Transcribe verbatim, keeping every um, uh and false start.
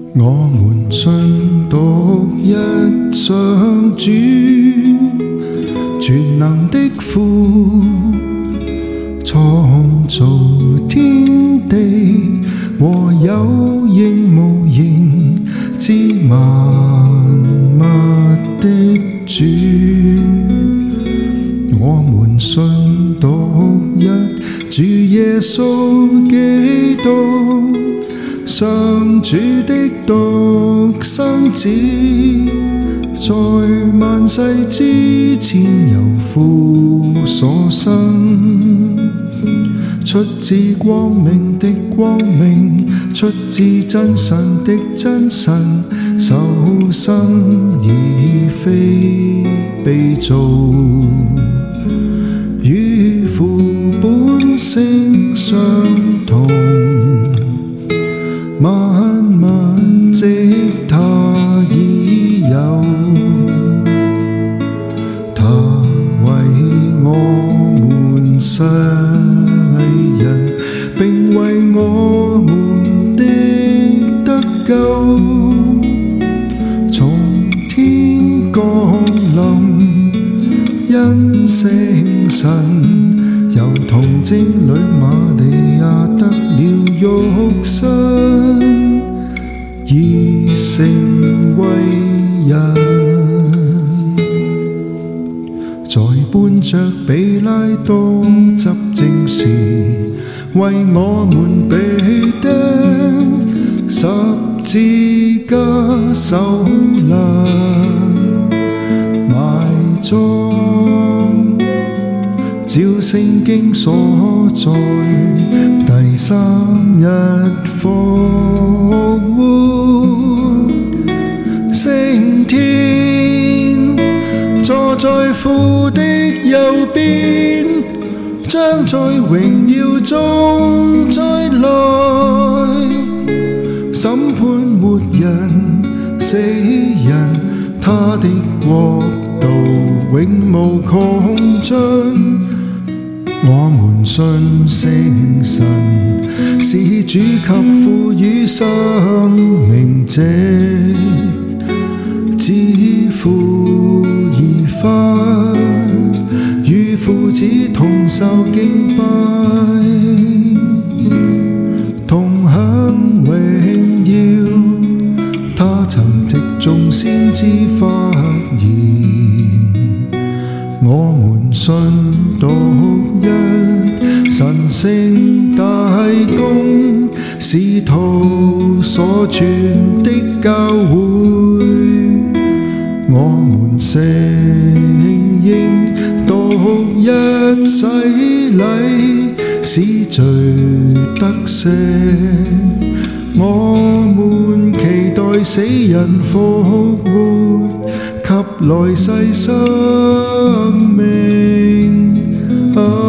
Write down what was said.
我們信獨一上主，全能的父，創造天地和有形無形之萬物的主。我們信獨一主耶穌基督，上主的獨生子，在萬世之前由父所生，出自光明的光明，出自真神的真神，受生而非被造，與父本性相同，萬物藉他已有，他為我們世人，並為我們的得救，從天降臨，因聖神由童貞女瑪利亞得了肉身，已成為人，在伴着彼拉多執政時，為我們被釘，十字架受難，埋葬，照聖經所在，第三日復活，升天，坐在父的右邊，將在榮耀中再來，審判活人死人，他的國度永無窮盡。我們信聖神，是主給賦予生命者，自父而發，與父子同受敬拜，同享榮耀。他曾藉眾先知發言，我們信獨一神聖大公，使徒所傳的教會。我們承認獨一洗禮，使罪得赦。我們期待死人復活，給來世生命。啊